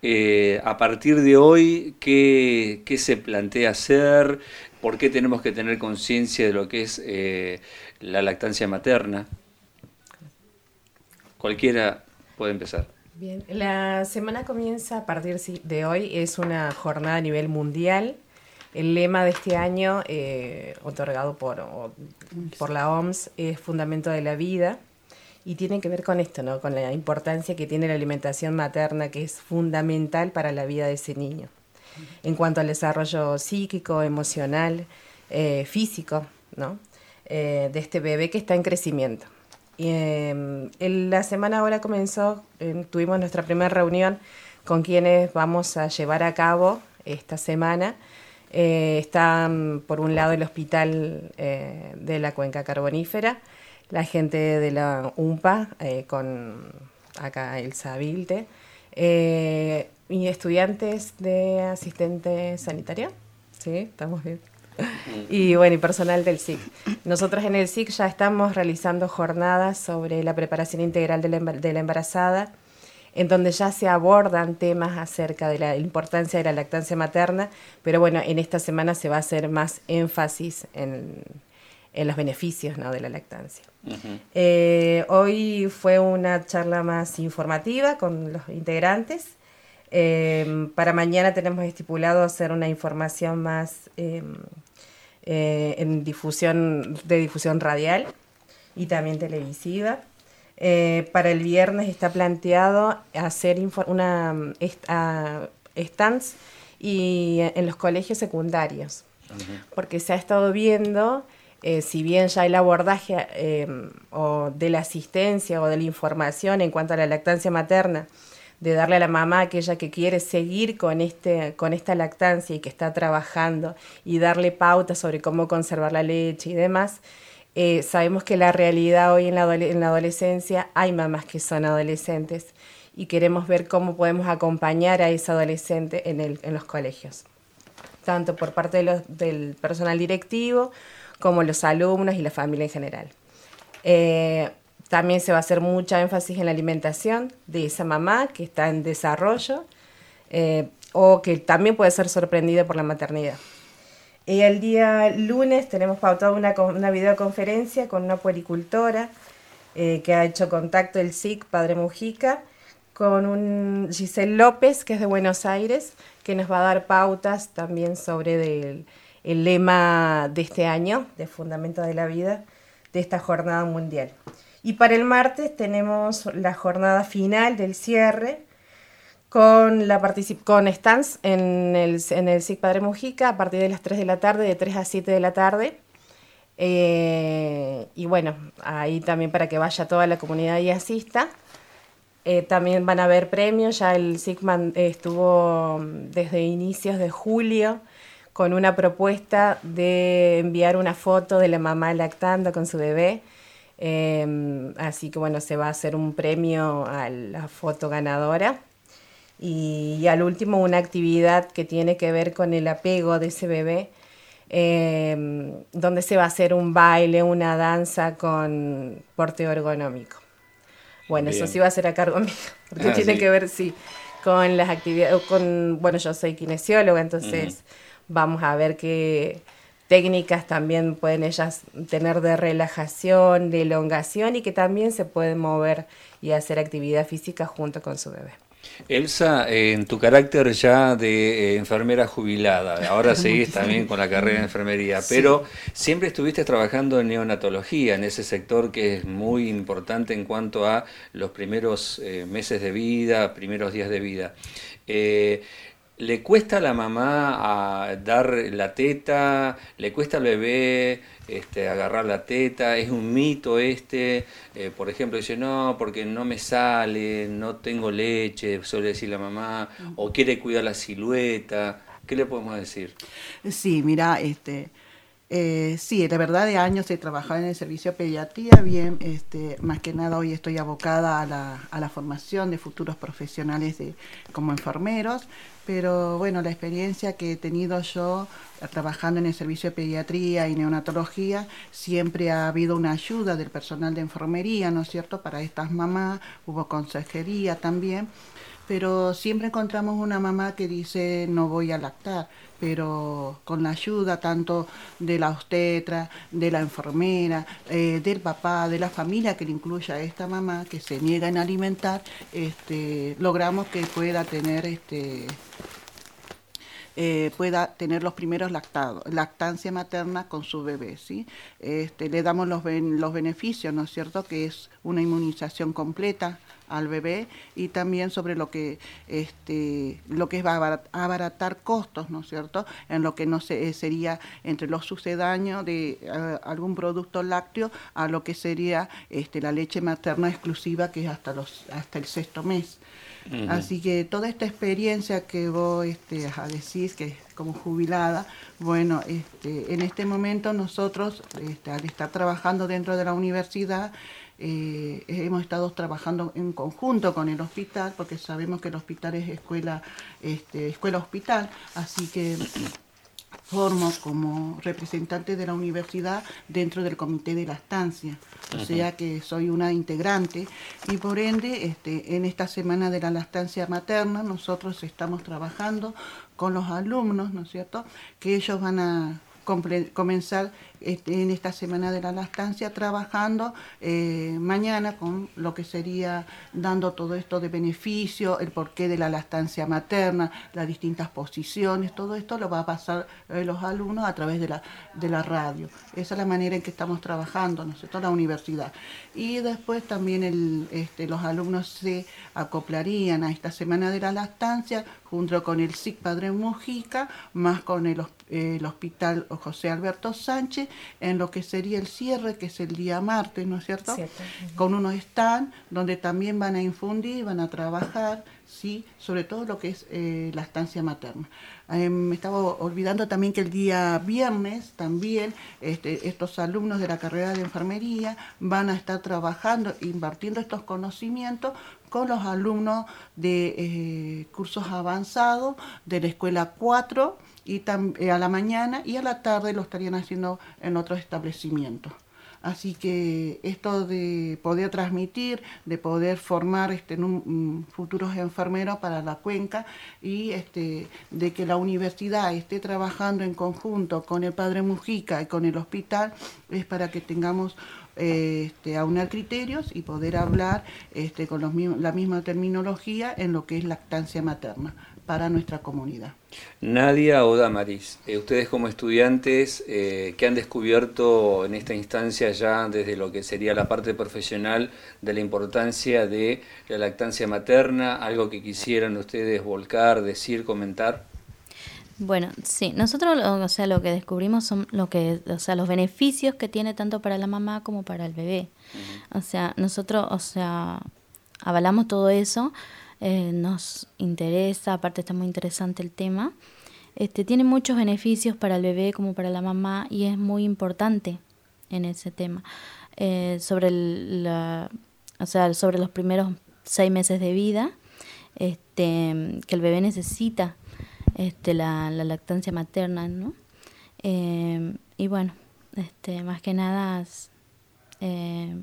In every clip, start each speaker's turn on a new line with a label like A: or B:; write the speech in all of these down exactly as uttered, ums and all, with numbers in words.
A: eh, a partir de hoy, ¿qué, qué se plantea hacer? ¿Por qué tenemos que tener conciencia de lo que es eh, la lactancia materna? Cualquiera puede empezar.
B: Bien, la semana comienza a partir de hoy, es una jornada a nivel mundial. El lema de este año, eh, otorgado por, o, por la O M S, es Fundamento de la Vida, y tiene que ver con esto, ¿no? Con la importancia que tiene la alimentación materna, que es fundamental para la vida de ese niño, en cuanto al desarrollo psíquico, emocional, eh, físico, ¿no? Eh, de este bebé que está en crecimiento. Y, eh, en la semana ahora comenzó, eh, tuvimos nuestra primera reunión con quienes vamos a llevar a cabo esta semana. Eh, está por un lado el hospital eh, de la Cuenca Carbonífera, la gente de la U M P A, eh, con acá Elsa Vilte, eh, y estudiantes de asistente sanitario. ¿Sí? ¿Estamos bien? Y bueno, y personal del S I C. Nosotros en el S I C ya estamos realizando jornadas sobre la preparación integral de la, de la embarazada, en donde ya se abordan temas acerca de la importancia de la lactancia materna, pero bueno, en esta semana se va a hacer más énfasis en, en los beneficios, ¿no?, de la lactancia. Uh-huh. Eh, hoy fue una charla más informativa con los integrantes. Eh, para mañana tenemos estipulado hacer una información más eh, eh, en difusión, de difusión radial y también televisiva. Eh, para el viernes está planteado hacer una uh, stands y en los colegios secundarios, uh-huh. porque se ha estado viendo, eh, si bien ya el abordaje eh, o de la asistencia o de la información en cuanto a la lactancia materna, de darle a la mamá, aquella que quiere seguir con, este, con esta lactancia y que está trabajando, y darle pautas sobre cómo conservar la leche y demás. Eh, sabemos que la realidad hoy en la, en la adolescencia, hay mamás que son adolescentes y queremos ver cómo podemos acompañar a esa adolescente en, el, en los colegios, tanto por parte de los, del personal directivo como los alumnos y la familia en general. Eh, también se va a hacer mucha énfasis en la alimentación de esa mamá que está en desarrollo eh, o que también puede ser sorprendida por la maternidad. Y el día lunes tenemos pautado una, una videoconferencia con una puericultora eh, que ha hecho contacto el S I C Padre Mujica con un Giselle López, que es de Buenos Aires, que nos va a dar pautas también sobre del, el lema de este año, de Fundamento de la Vida, de esta jornada mundial. Y para el martes tenemos la jornada final del cierre, con, la particip- con stands en el, en el S I C Padre Mujica a partir de las tres de la tarde, de tres a siete de la tarde. Eh, y bueno, ahí también para que vaya toda la comunidad y asista. Eh, también van a haber premios, ya el S I C man, eh, estuvo desde inicios de julio con una propuesta de enviar una foto de la mamá lactando con su bebé. Eh, así que bueno, se va a hacer un premio a la foto ganadora. Y, y al último una actividad que tiene que ver con el apego de ese bebé, eh, donde se va a hacer un baile, una danza con porteo ergonómico. Bueno, Bien. Eso sí va a ser a cargo mío, porque ah, tiene sí. que ver, sí, con las actividades, con, bueno, yo soy kinesióloga, entonces uh-huh. vamos a ver qué técnicas también pueden ellas tener de relajación, de elongación, y que también se pueden mover y hacer actividad física junto con su bebé.
A: Elsa, eh, en tu carácter ya de eh, enfermera jubilada, ahora seguís también con la carrera de enfermería, sí. pero siempre estuviste trabajando en neonatología, en ese sector que es muy importante en cuanto a los primeros eh, meses de vida, primeros días de vida. Eh, ¿Le cuesta a la mamá a dar la teta? ¿Le cuesta al bebé este, agarrar la teta? ¿Es un mito este? Eh, por ejemplo, dice, no, porque no me sale, no tengo leche, suele decir la mamá, o quiere cuidar la silueta. ¿Qué le podemos decir?
C: Sí, mira, este... Eh, sí, de verdad de años he trabajado en el servicio de pediatría, bien, este, más que nada hoy estoy abocada a la, a la formación de futuros profesionales de, como enfermeros, pero bueno, la experiencia que he tenido yo trabajando en el servicio de pediatría y neonatología, siempre ha habido una ayuda del personal de enfermería, ¿no es cierto?, para estas mamás, hubo consejería también, pero siempre encontramos una mamá que dice no voy a lactar, pero con la ayuda tanto de la obstetra, de la enfermera, eh, del papá, de la familia que le incluya a esta mamá que se niega en alimentar, este, logramos que pueda tener este Eh, pueda tener los primeros lactados, lactancia materna con su bebé, ¿sí? Este, le damos los, ben, los beneficios, ¿no es cierto?, que es una inmunización completa al bebé y también sobre lo que este lo que es abaratar, abaratar costos, ¿no es cierto?, en lo que no se, sería entre los sucedáneos de uh, algún producto lácteo a lo que sería este la leche materna exclusiva, que es hasta los hasta el sexto mes. Uh-huh. Así que toda esta experiencia que vos este, decís, que como jubilada, bueno, este, en este momento nosotros, este, al estar trabajando dentro de la universidad, eh, hemos estado trabajando en conjunto con el hospital, porque sabemos que el hospital es escuela, este, escuela hospital, así que formo como representante de la universidad dentro del comité de lactancia, o sea que soy una integrante y por ende este, en esta semana de la lactancia materna nosotros estamos trabajando con los alumnos, ¿no es cierto?, que ellos van a comenzar este, en esta semana de la lactancia trabajando eh, mañana con lo que sería dando todo esto de beneficio, el porqué de la lactancia materna, las distintas posiciones, todo esto lo va a pasar eh, los alumnos a través de la, de la radio. Esa es la manera en que estamos trabajando, ¿no es cierto?, la universidad. Y después también el, este, los alumnos se acoplarían a esta semana de la lactancia junto con el S I C Padre Mujica, más con el, eh, el Hospital José Alberto Sánchez, en lo que sería el cierre, que es el día martes, ¿no es cierto?, cierto. Uh-huh. Con unos stand donde también van a infundir, van a trabajar, sí, sobre todo lo que es eh, la lactancia materna. Eh, me estaba olvidando también que el día viernes también este, estos alumnos de la carrera de enfermería van a estar trabajando, impartiendo estos conocimientos con los alumnos de eh, cursos avanzados de la escuela cuatro, y tam, eh, a la mañana y a la tarde lo estarían haciendo en otros establecimientos. Así que esto de poder transmitir, de poder formar este, un, un, futuros enfermeros para la cuenca y este, de que la universidad esté trabajando en conjunto con el Padre Mujica y con el hospital, es para que tengamos eh, este, aunar criterios y poder hablar este, con los, la misma terminología en lo que es lactancia materna para nuestra comunidad.
A: Nadia o Damaris, eh, ustedes como estudiantes, eh, ¿qué han descubierto en esta instancia ya desde lo que sería la parte profesional de la importancia de la lactancia materna? ¿Algo que quisieran ustedes volcar, decir, comentar?
D: Bueno, sí, nosotros, o sea, lo que descubrimos son lo que, o sea, los beneficios que tiene tanto para la mamá como para el bebé. Uh-huh. O sea, nosotros, o sea, avalamos todo eso. Eh, nos interesa, aparte está muy interesante el tema, este, tiene muchos beneficios para el bebé como para la mamá y es muy importante en ese tema, eh, sobre el, la, o sea, sobre los primeros seis meses de vida, este, que el bebé necesita este, la, la lactancia materna, ¿no? Eh, y bueno, este, más que nada eh,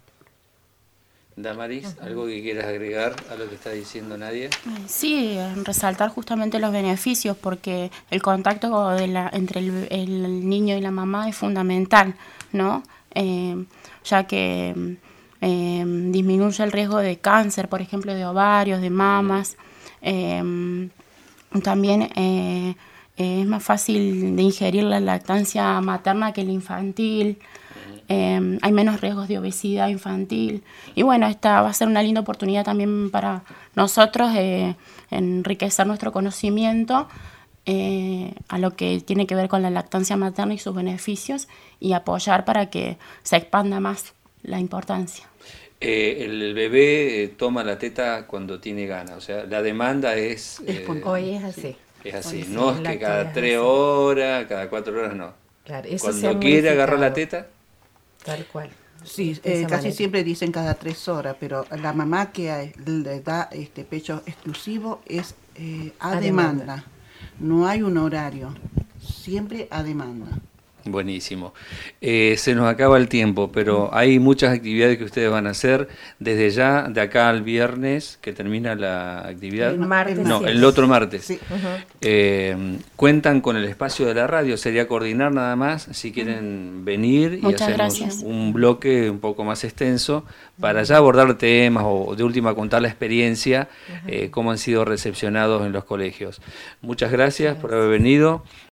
A: Damaris, ¿algo que quieras agregar a lo que está diciendo Nadia?
E: Sí, resaltar justamente los beneficios, porque el contacto de la, entre el, el niño y la mamá es fundamental, ¿no? Eh, ya que eh, disminuye el riesgo de cáncer, por ejemplo, de ovarios, de mamas. Eh, también eh, es más fácil de ingerir la lactancia materna que la infantil. Eh, hay menos riesgos de obesidad infantil y bueno, esta va a ser una linda oportunidad también para nosotros eh, enriquecer nuestro conocimiento eh, a lo que tiene que ver con la lactancia materna y sus beneficios y apoyar para que se expanda más la importancia.
A: Eh, el bebé eh, toma la teta cuando tiene ganas, o sea, la demanda es...
B: Eh, Hoy es así.
A: Sí, es así,
B: Hoy
A: no
B: sí,
A: es que cada tres horas, cada cuatro horas, no.
B: Claro, eso
A: cuando quiere agarrar la teta...
B: Tal cual.
C: Sí, eh, casi siempre dicen cada tres horas, pero la mamá que le da este pecho exclusivo es eh, a, a demanda. demanda. No hay un horario, siempre a demanda.
A: Buenísimo. Eh, se nos acaba el tiempo, pero hay muchas actividades que ustedes van a hacer desde ya, de acá al viernes, que termina la actividad.
B: El martes.
A: No,
B: siete.
A: el otro martes.
C: Sí.
B: Ujú.
A: Eh, cuentan con el espacio de la radio, sería coordinar nada más, si quieren venir y
E: Muchas
A: hacemos
E: gracias.
A: un bloque un poco más extenso para ya abordar temas o de última contar la experiencia, eh, cómo han sido recepcionados en los colegios. Muchas gracias por haber venido.